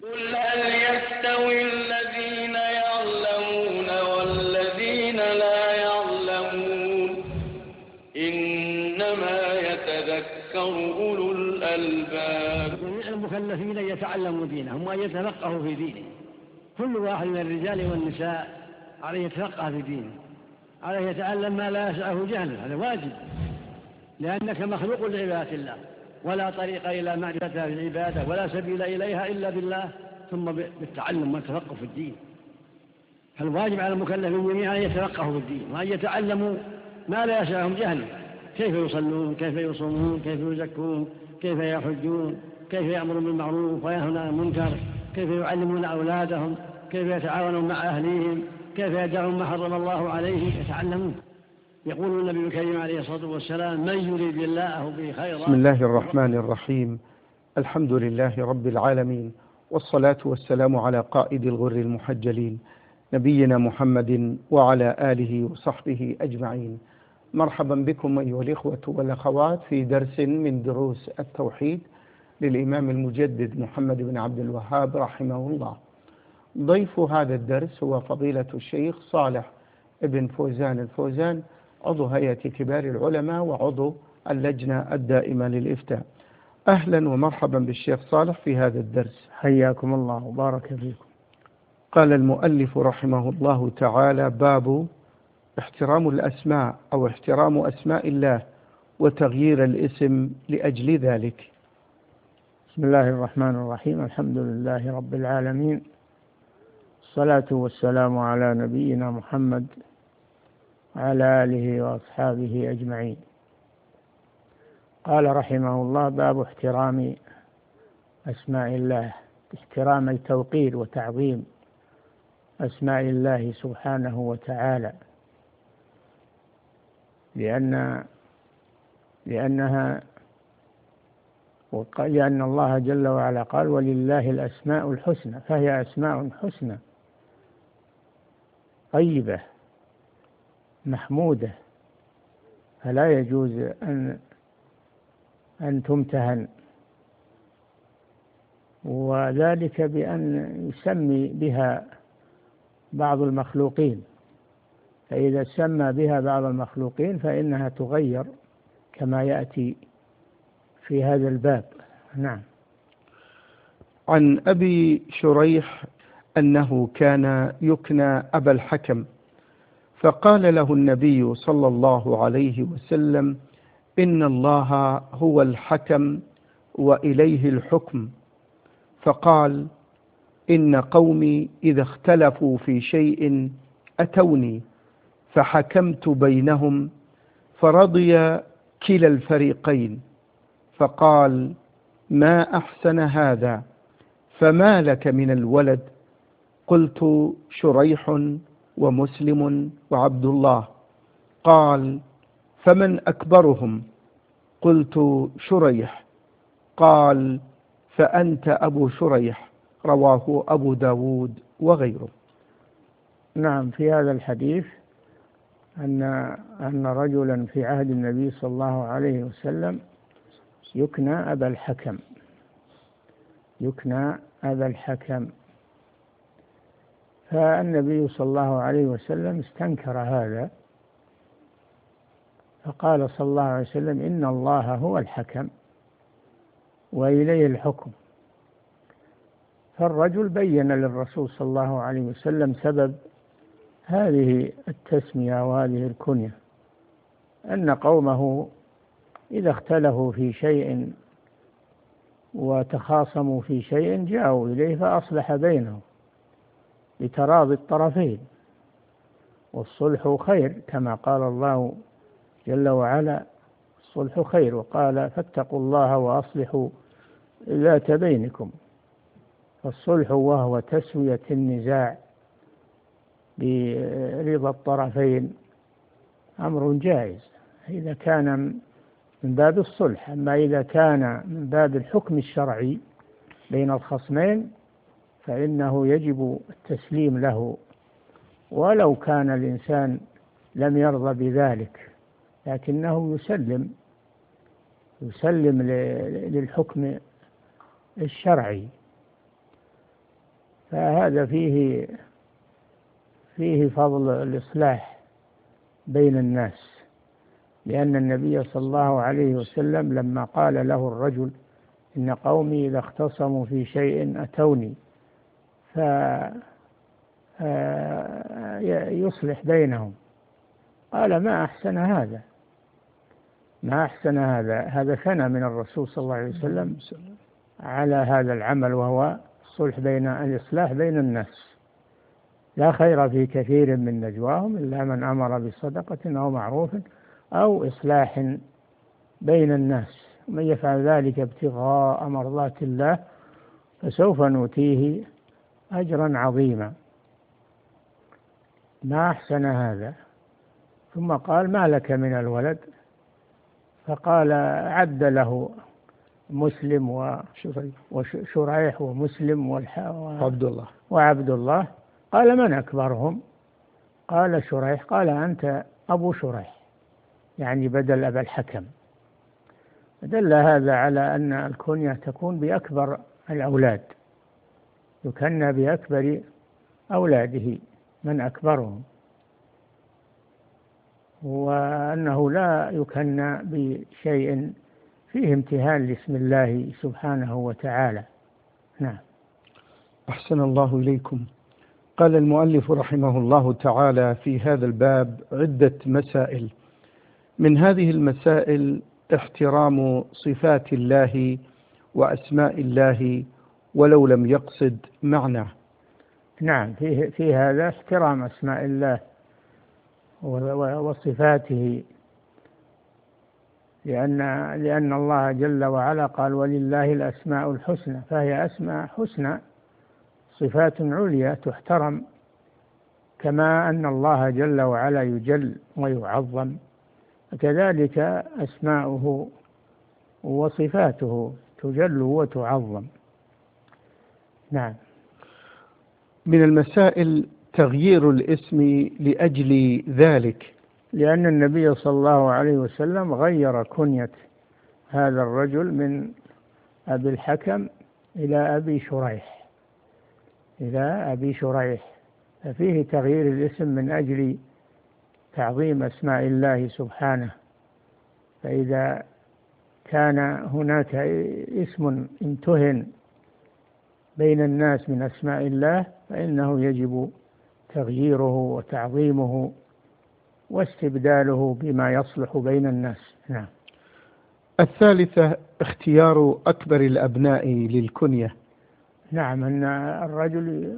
قل هل يستوي الذين يعلمون والذين لا يعلمون إنما يتذكر أولو الألباب. جميع المكلفين أن يتعلموا دينهم وأن يتفقهوا في دينهم. كل واحد من الرجال والنساء عليه يتفقه في دينه، عليه يتعلم ما لا يسعه جهله، هذا واجب، لأنك مخلوق لعبادة الله، ولا طريق إلى معرفة العبادة ولا سبيل إليها إلا بالله ثم بالتعلم والتفقه في الدين. فالواجب على المكلفين جميعا أن يتفقهوا في الدين وأن يتعلموا ما لا يسعهم جهله، كيف يصلون، كيف يصومون، كيف يزكون، كيف يحجون، كيف يأمرون بالمعروف وينهون عن المنكر، كيف يعلمون أولادهم، كيف يتعاونون مع أهليهم، كيف يدعون ما حرم الله عليه، يتعلمون. يقول النبي الكريم عليه الصلاة والسلام: من يريد الله به خيرا. بسم الله الرحمن الرحيم. الحمد لله رب العالمين، والصلاة والسلام على قائد الغر المحجلين نبينا محمد وعلى آله وصحبه أجمعين. مرحبا بكم أيها الإخوة والأخوات في درس من دروس التوحيد للإمام المجدد محمد بن عبد الوهاب رحمه الله. ضيف هذا الدرس هو فضيلة الشيخ صالح ابن فوزان الفوزان، عضو هيئة كبار العلماء وعضو اللجنة الدائمة للإفتاء. أهلا ومرحبا بالشيخ صالح في هذا الدرس. حياكم الله وبارك فيكم. قال المؤلف رحمه الله تعالى: باب احترام الأسماء أو احترام أسماء الله وتغيير الاسم لأجل ذلك. بسم الله الرحمن الرحيم. الحمد لله رب العالمين، الصلاة والسلام على نبينا محمد وعلى آله وأصحابه أجمعين. قال رحمه الله: باب احترام أسماء الله، احترام التوقير وتعظيم أسماء الله سبحانه وتعالى، لأن الله جل وعلا قال: ولله الأسماء الحسنى، فهي أسماء حسنى طيبة محمودة، فلا يجوز أن تمتهن، وذلك بأن يسمي بها بعض المخلوقين، فإذا سمى بها بعض المخلوقين فإنها تغير كما يأتي في هذا الباب. نعم. عن أبي شريح أنه كان يكنى أبا الحكم، فقال له النبي صلى الله عليه وسلم: إن الله هو الحكم وإليه الحكم. فقال: إن قومي إذا اختلفوا في شيء أتوني فحكمت بينهم فرضي كلا الفريقين. فقال: ما أحسن هذا، فما لك من الولد؟ قلت: شريح ومسلم وعبد الله. قال: فمن أكبرهم؟ قلت: شريح. قال: فأنت أبو شريح. رواه أبو داود وغيره. نعم. في هذا الحديث أن رجلا في عهد النبي صلى الله عليه وسلم يكنى أبا الحكم، يكنى أبا الحكم، فالنبي صلى الله عليه وسلم استنكر هذا، فقال صلى الله عليه وسلم: إن الله هو الحكم وإليه الحكم. فالرجل بين للرسول صلى الله عليه وسلم سبب هذه التسمية وهذه الكنية، أن قومه إذا اختلفوا في شيء وتخاصموا في شيء جاءوا إليه فأصلح بينهم لتراضي الطرفين، والصلح خير، كما قال الله جل وعلا: الصلح خير. وقال: فاتقوا الله وأصلحوا ذات بينكم. فالصلح وهو تسوية النزاع برضا الطرفين أمر جائز إذا كان من باب الصلح. أما إذا كان من باب الحكم الشرعي بين الخصمين فإنه يجب التسليم له، ولو كان الإنسان لم يرضى بذلك، لكنه يسلم للحكم الشرعي. فهذا فيه فضل الإصلاح بين الناس، لأن النبي صلى الله عليه وسلم لما قال له الرجل إن قومي إذا اختصموا في شيء أتوني فيصلح بينهم، قال ما أحسن هذا، ما أحسن هذا ثنى من الرسول صلى الله عليه وسلم على هذا العمل، وهو الإصلاح بين الناس. لا خير في كثير من نجواهم إلا من أمر بصدقة أو معروف أو إصلاح بين الناس، ومن يفعل ذلك ابتغاء مرضات الله فسوف نؤتيه أجرا عظيما. ما أحسن هذا. ثم قال ما لك من الولد؟ فقال عد له مسلم وشريح ومسلم وعبد الله. قال من أكبرهم؟ قال شريح. قال أنت أبو شريح، يعني بدل أبا الحكم. دل هذا على أن الكنية تكون بأكبر الأولاد، يكنى بأكبر أولاده من أكبرهم، وأنه لا يكنى بشيء فيه امتهان لاسم الله سبحانه وتعالى. نعم. أحسن الله إليكم. قال المؤلف رحمه الله تعالى في هذا الباب عدة مسائل، من هذه المسائل احترام صفات الله وأسماء الله ولو لم يقصد معنى. نعم، في هذا احترام أسماء الله وصفاته، لأن الله جل وعلا قال ولله الأسماء الحسنى، فهي أسماء حسنى صفات عليا تحترم، كما أن الله جل وعلا يجل ويعظم، كذلك أسماؤه وصفاته تجل وتعظم. نعم. من المسائل تغيير الاسم لأجل ذلك، لأن النبي صلى الله عليه وسلم غير كنية هذا الرجل من أبي الحكم إلى أبي شريح، ففيه تغيير الاسم من أجل تعظيم أسماء الله سبحانه. فإذا كان هناك اسم امتهن بين الناس من أسماء الله فإنه يجب تغييره وتعظيمه واستبداله بما يصلح بين الناس. نعم. الثالثة اختيار أكبر الأبناء للكنية. نعم، أن الرجل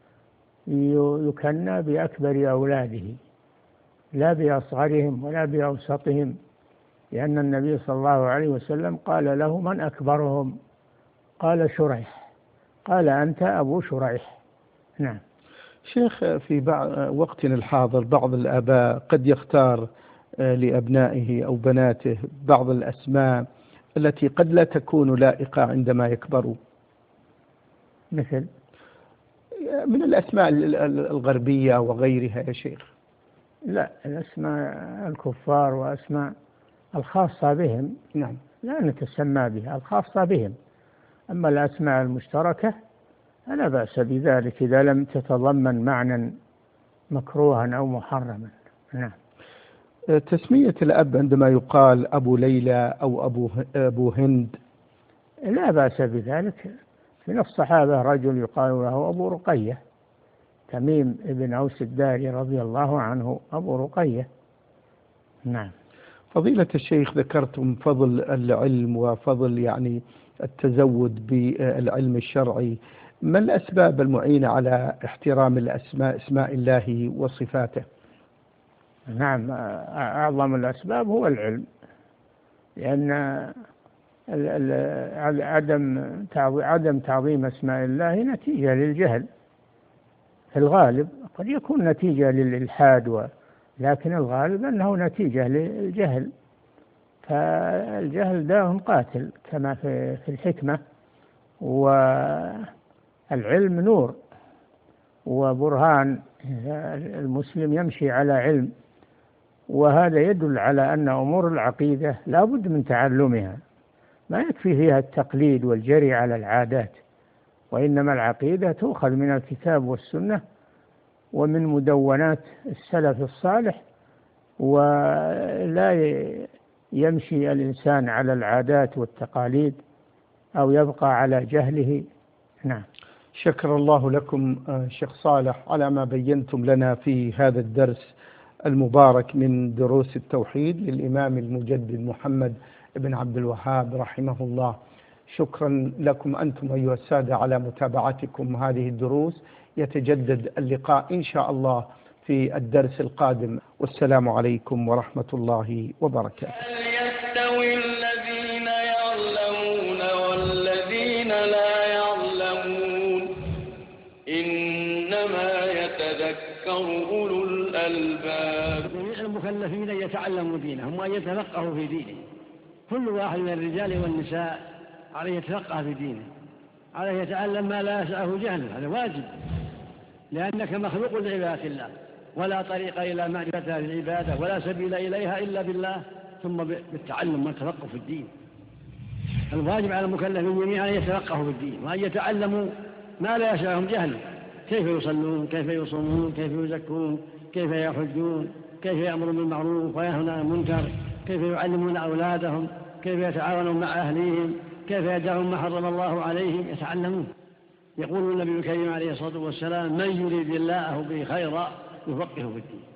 يكنى بأكبر أولاده لا بأصغرهم ولا بأوسطهم، لأن النبي صلى الله عليه وسلم قال له من أكبرهم؟ قال شريح. قال أنت أبو شريح. نعم. شيخ، في وقتنا الحاضر بعض الآباء قد يختار لأبنائه أو بناته بعض الأسماء التي قد لا تكون لائقة عندما يكبروا، مثل من الأسماء الغربية وغيرها يا شيخ. لا، الأسماء الكفار وأسماء الخاصة بهم نعم لا نتسمى بها، الخاصة بهم. أما الأسماء المشتركة فلا بأس بذلك إذا لم تتضمن معنى مكروها أو محرما. نعم. تسمية الأب عندما يقال أبو ليلى أو أبو هند لا بأس بذلك. من الصحابة رجل يقال له أبو رقية، تميم بن أوس الداري رضي الله عنه أبو رقية. نعم. فضيلة الشيخ، ذكرتم فضل العلم وفضل يعني التزود بالعلم الشرعي، ما الأسباب المعينة على احترام اسماء الله وصفاته؟ نعم، أعظم الأسباب هو العلم، لأن عدم تعظيم أسماء الله نتيجة للجهل في الغالب، قد يكون نتيجة للإلحاد، لكن الغالب أنه نتيجة للجهل، فالجهل داء قاتل كما في الحكمة، والعلم نور وبرهان. المسلم يمشي على علم، وهذا يدل على أن أمور العقيدة لا بد من تعلمها، ما يكفي فيها التقليد والجري على العادات، وإنما العقيدة تؤخذ من الكتاب والسنة ومن مدونات السلف الصالح، ولا يمشي الإنسان على العادات والتقاليد أو يبقى على جهله. نعم. شكر الله لكم شيخ صالح على ما بينتم لنا في هذا الدرس المبارك من دروس التوحيد للإمام المجدد محمد بن عبد الوهاب رحمه الله. شكرا لكم أنتم أيها السادة على متابعتكم هذه الدروس. يتجدد اللقاء إن شاء الله في الدرس القادم، والسلام عليكم ورحمة الله وبركاته. هل يستوي الذين يعلمون والذين لا يعلمون؟ إنما يتذكر أولو الألباب. جميع المكلفين أن يتعلموا دينهم وأن يتفقهوا في دينه. كل واحد من الرجال والنساء عليه يتفقه في دينه، عليه يتعلم ما لا يسعه جهله، هذا واجب، لأنك مخلوق لعبادة الله، ولا طريق إلى معرفة العبادة ولا سبيل إليها إلا بالله، ثم بالتعلم والتفقه في الدين. الواجب على المكلفين جميعا أن يتفقهوا في الدين وأن يتعلموا ما لا يسعهم جهله، كيف يصلون، كيف يصومون، كيف يزكون، كيف يحجون، كيف يأمرون بالمعروف وينهون عن المنكر، كيف يعلمون أولادهم، كيف يتعاونون مع أهليهم، كيف يدعون ما حرم الله عليهم، يتعلمون. يقول النبي الكريم عليه الصلاة والسلام: من يريد الله به خيرا يفقهه في الدين.